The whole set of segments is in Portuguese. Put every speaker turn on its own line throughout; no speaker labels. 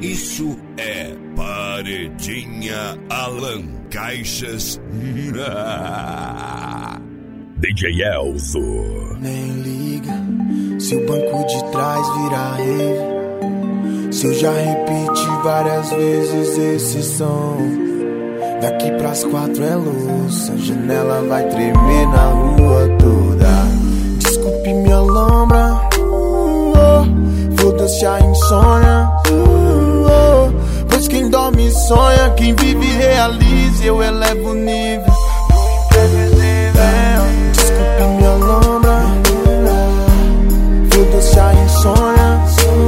Isso é Paredinha Alan Caixas. DJ Elzo.
Nem liga se o banco de trás virar rave, se eu já repeti várias vezes esse som. Daqui pras 4 é louça, a janela vai tremer na rua toda. Desculpe minha lombra, foda-se a insônia, pois quem dorme sonha, quem vive realiza. Eu elevo o nível do imprevisível. Desculpe minha lombra, foda-se a insônia,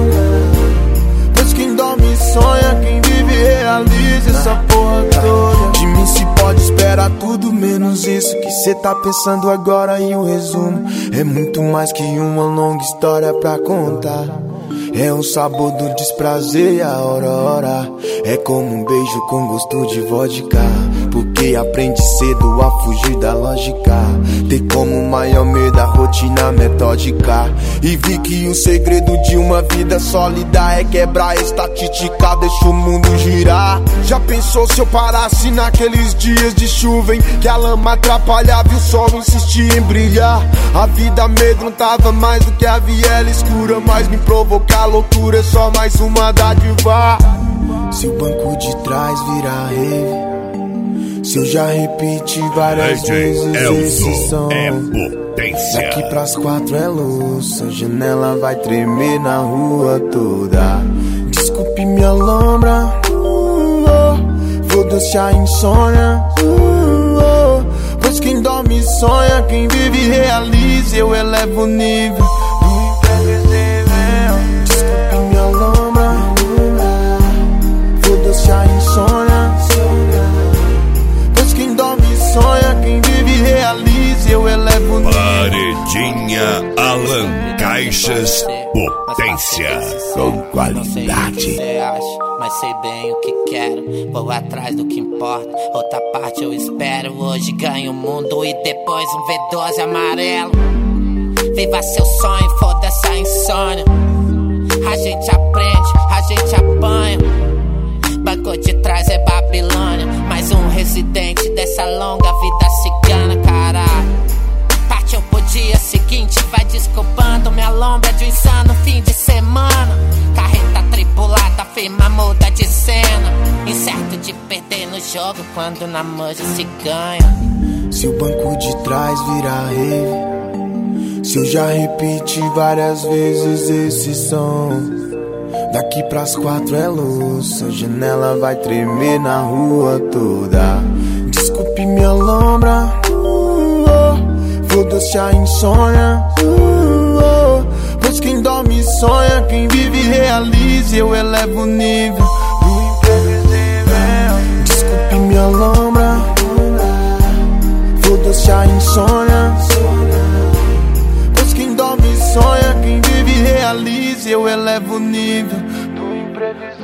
pois quem dorme sonha, quem vive realiza. Essa porra toda de mim se pode esperar tudo menos isso que cê tá pensando agora. E o resumo é muito mais que uma longa história pra contar. É o sabor do desprazer e a hora. É como um beijo com gosto de vodka, porque aprende cedo a fugir da lógica. Ter como maior medo a rotina metódica. E vi que o segredo de uma vida sólida é quebrar a estatística, deixa o mundo girar. Já pensou se eu parasse naqueles dias de chuva em que a lama atrapalhava e o sol insistia em brilhar? A vida amedrontava mais do que a viela escura, mas me provocar loucura é só mais uma dádiva. Se o banco de trás virar rave, se eu já repeti várias vezes esse som. Daqui pras 4 é louça, a janela vai tremer na rua toda. Desculpe minha lombra, foda-se a insônia, pois quem dorme sonha, quem vive realiza. Eu elevo o nível do imprevisível. Desculpe minha lombra, foda-se a insônia, pois quem dorme sonha, quem vive realiza. Eu elevo o nível.
Paredinha Alan Caixas, potência com qualidade.
Mas sei bem o que quero, vou atrás do que importa. Outra parte eu espero, hoje ganho o mundo e depois um V12 amarelo. Viva seu sonho, foda-se a insônia. A gente aprende, a gente apanha. Banco de trás é Babilônia, mais um residente dessa longa vida cigana, caralho. Partiu pro dia seguinte, vai desculpando minha lombra de um insano fim de semana. Carreta tripulada, firma muda de cena. Incerto de perder no jogo quando na manja se ganha.
Se o banco de trás virar rave, se eu já repeti várias vezes esse som. Daqui pras 4 é louça, a janela vai tremer na rua toda. Desculpe minha lombra, foda-se a insônia, pois quem dorme sonha, quem vive realiza. Eu elevo o nível do imprevisível. Desculpe minha lombra, foda-se a insônia, pois quem dorme sonha, quem vive realiza. Eu elevo o nível do imprevisível.